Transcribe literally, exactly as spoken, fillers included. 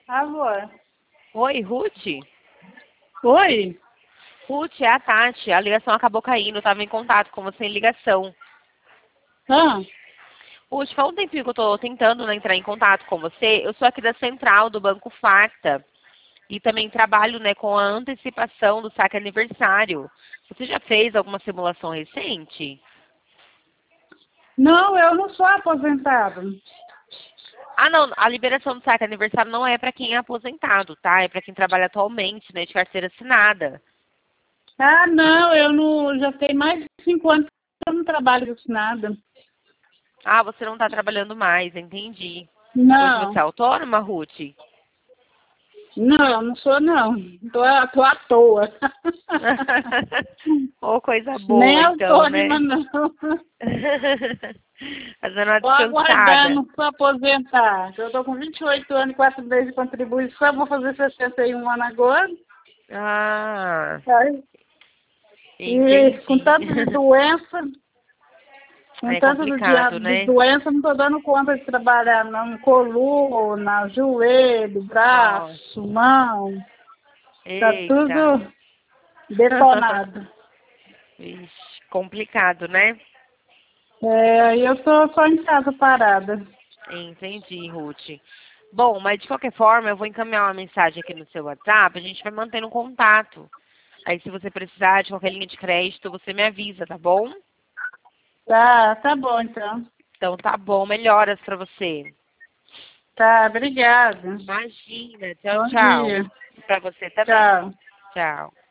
Alô? Oi, Ruth? Oi? Ruth, é a Tati. A ligação acabou caindo. Eu estava em contato com você em ligação. Ah, Ruth, faz um tempinho que eu estou tentando, né, entrar em contato com você. Eu sou aqui da Central, do Banco Facta. E também trabalho, né, com a antecipação do saque aniversário. Você já fez alguma simulação recente? não, eu não sou aposentado. Ah, não. A liberação do saque aniversário não é para quem é aposentado, tá? É para quem trabalha atualmente, né, de carteira assinada. Ah, não, eu não, já tem mais de cinco anos que eu não trabalho com nada. Ah, você não está trabalhando mais, entendi. Hoje você Não, é autônoma, Ruth? não, não sou não. Tô, tô à toa. Ô, coisa Nem boa, então, autônoma, né? não. Fazendo uma Tô descansada. aguardando para aposentar. Eu tô com vinte e oito anos e quatro meses de contribuição, vou fazer sessenta e um anos agora. Ah, Aí, e com entendi. tanto de doença, com É tanto de, dia- complicado, de né? doença, não tô dando conta de trabalhar na coluna, joelho, Nossa, braço, mão. Tá eita. tudo detonado. Vixe, complicado, né? É, aí eu tô só em casa parada. Entendi, Ruth. Bom, mas de qualquer forma, eu vou encaminhar uma mensagem aqui no seu WhatsApp, a gente vai mantendo contato. Aí, se você precisar de qualquer linha de crédito, você me avisa, tá bom? Tá, tá bom então. Então, tá bom. Melhoras pra você. Tá, obrigada. Imagina. Tchau, Bom tchau. dia. Pra você também. Tchau. Tchau.